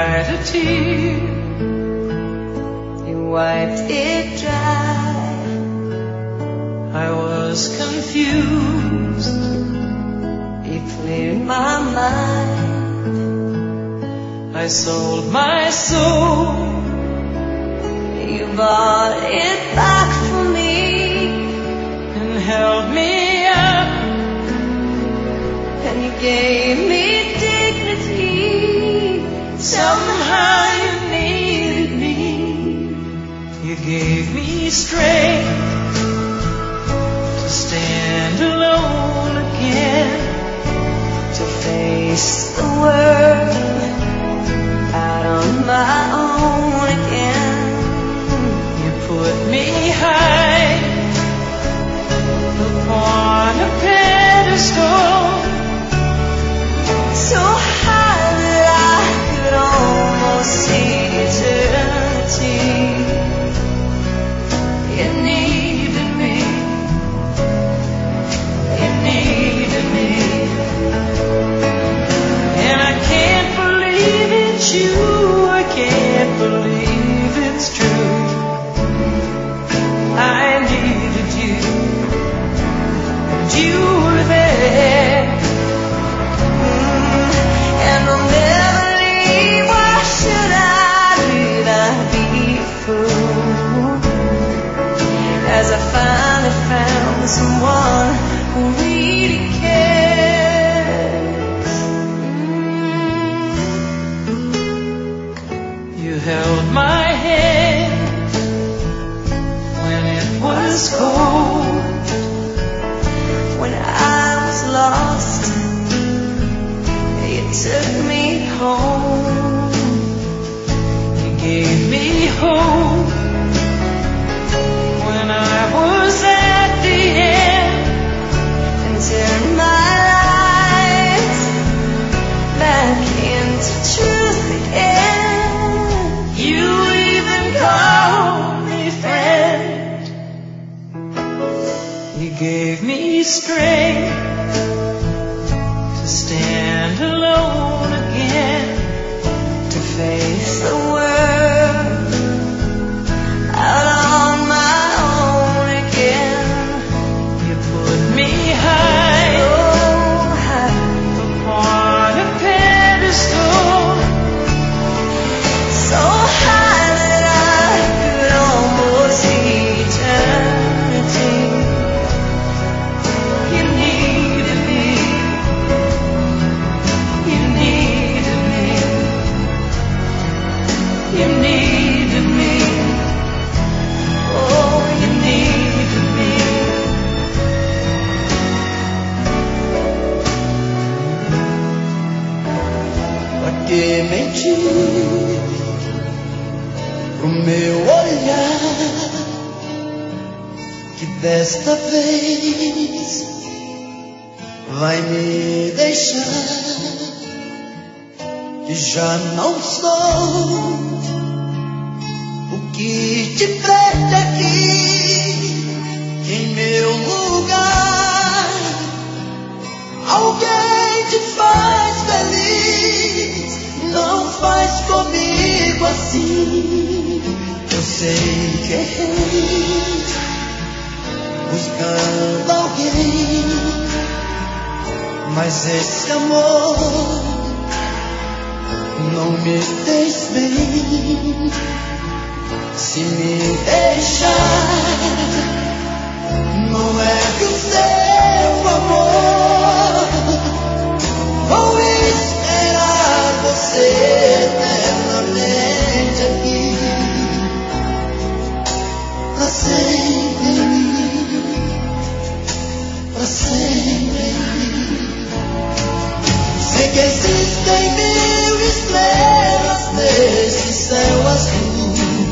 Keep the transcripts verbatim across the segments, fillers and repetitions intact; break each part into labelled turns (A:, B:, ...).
A: cried a tear, you wiped it dry. I was confused, you cleared my mind. I sold my soul, you bought it back for me and held me up, and you gave me dignity. Somehow you needed me. You gave me strength to stand alone again, to face the world out on my own again. You put me high upon a pedestal, so high that I could almost see eternity. You needed me, you needed me, and I can't believe it's you, I can't believe it's true. I needed you, and you were there. Mm, and I'll never leave. Why should I? Did I be a fool? As I finally found someone who really cares. Mm. You held my hand when it was cold, when I was lost. You took me home. You gave me hope when I was at the end, and turned my life back into truth again. You even called me friend. You gave me strength to stand alone again, to face the world out on my own again. You put me high, oh, high upon a pedestal, so high that I could almost see eternity. You needed me, you needed me, you needed me, oh, you needed me.
B: Pra que mentir pro meu olhar, que desta vez vai me deixar, que já não sou o que te prende aqui em meu lugar. Alguém te faz feliz, não faz comigo assim. Eu sei que errei buscando alguém, mas esse amor não me fez bem. Se me deixar, não é que o seu amor vou esperar você eternamente aqui, pra sempre em mim, pra sempre em mim. Sei que existem mil estrelas nesse céu azul,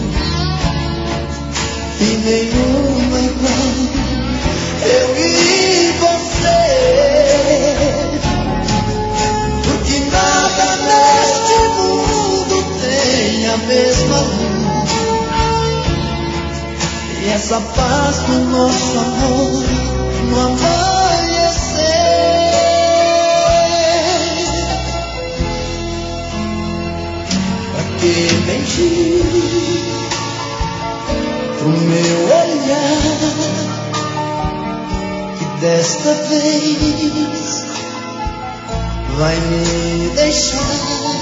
B: e nenhuma igual eu e você, porque nada neste mundo tem a mesma luz, e essa paz do nosso amor no amanhecer. que menti pro meu olhar, que desta vez vai me deixar,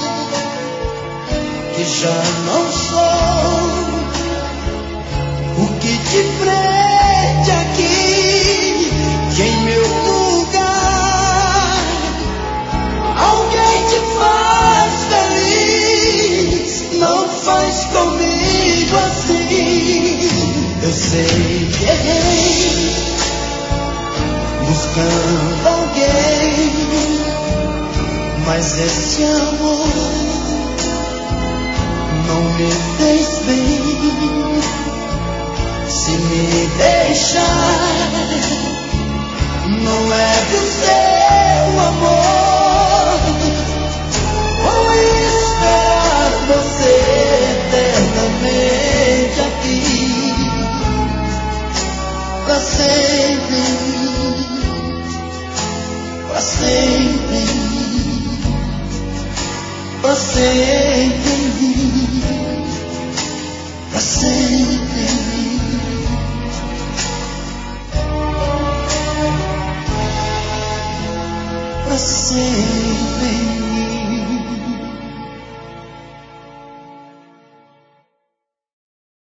B: que já não sou o que te prende aqui, que em meu lugar alguém te faz feliz. Não faz comigo assim. Eu sei que errei buscando alguém, mas esse amor não me fez bem. Se me deixar, não é do seu amor. Vou esperar você eternamente aqui, pra sempre, pra sempre, pra sempre, pra sempre. Pra sempre.